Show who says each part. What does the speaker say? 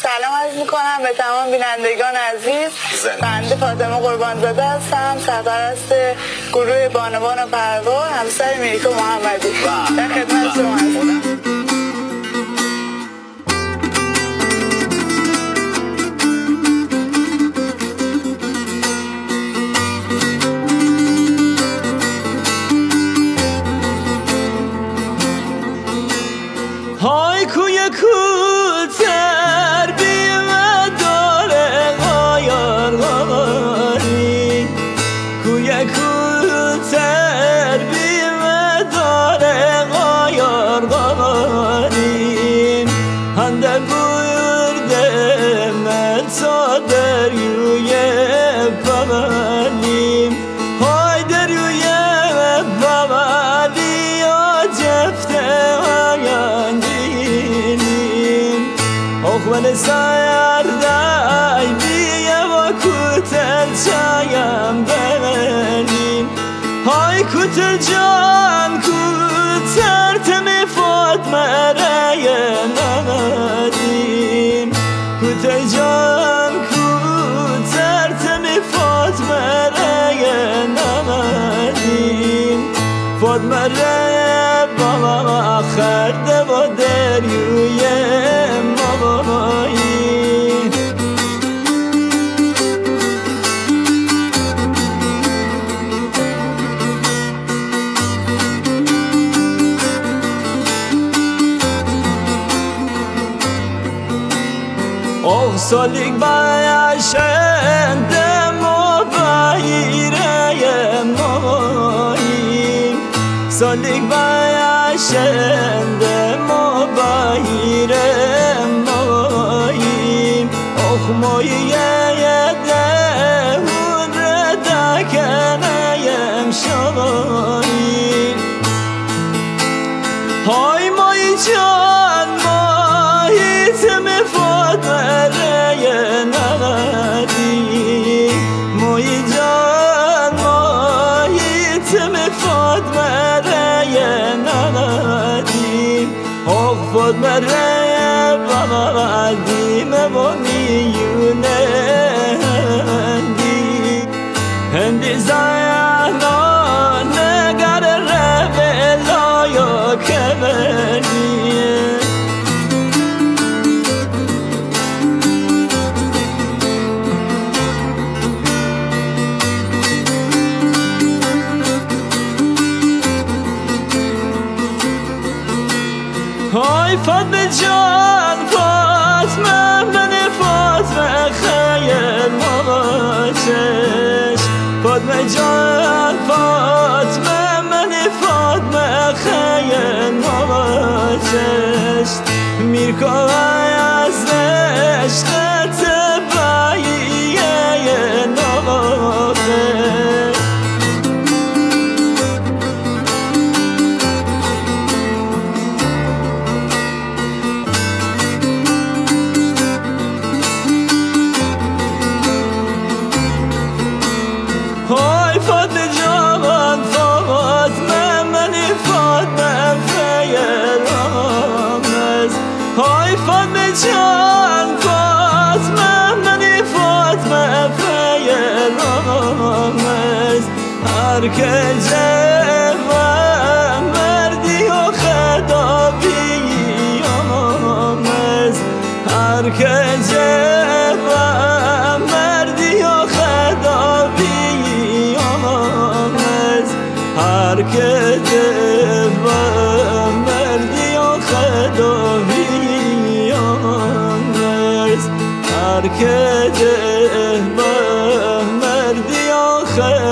Speaker 1: سلام عرض میکنم به تمام بینندگان عزیز. بنده فاطمه قربانزاده هستم، سرپرست گروه بانوان و پروار، همسر میریکا محمدی. در خدمت شما هستم.
Speaker 2: های کوی کوتر بیمه داره غایار غاری، کوی کوتر بیمه داره غایار غاری، هنده برده من تا دریوی پمالیم، های دریوی پمالی آجفته من سردای بیم و کوتر چایم بمنیم، های کوتر جان کوتر تمی فاطمه رای نمدیم، کوتر جان کوتر تمی فاطمه رای نمدیم، فاطمه رای بابا خرده با دریوی آه سالیک بایشنده ما بایره ماییم، سالیک بایشنده ما بایره ماییم، آخ مایه دهون ردکنیم شاییم، های مایی جان مایی تم فاطمه رای نمدی، مایی جان مایی تم فاطمه رای نمدی، آخ فاطمه رای بابا دیمه با میونه هندی زیانا نگر ربه لایا کمنیه، های فاطمه جان فاطمه من فاطمه خیل مواجش، فاطمه جان فاطمه من فاطمه خیل مواجش، میرکا از عشقت باییه نواخش، های فاطمه جان فاطمه منی فاطمه فیر آمز، های فاطمه جان فاطمه منی فاطمه فیر آمز، هر که جوان مردی و خدابی آمز، هر که جوان مردی و خدابی آمز، هر که دلم مردی و خدابی آمز، هر که دلم مردی و خدابی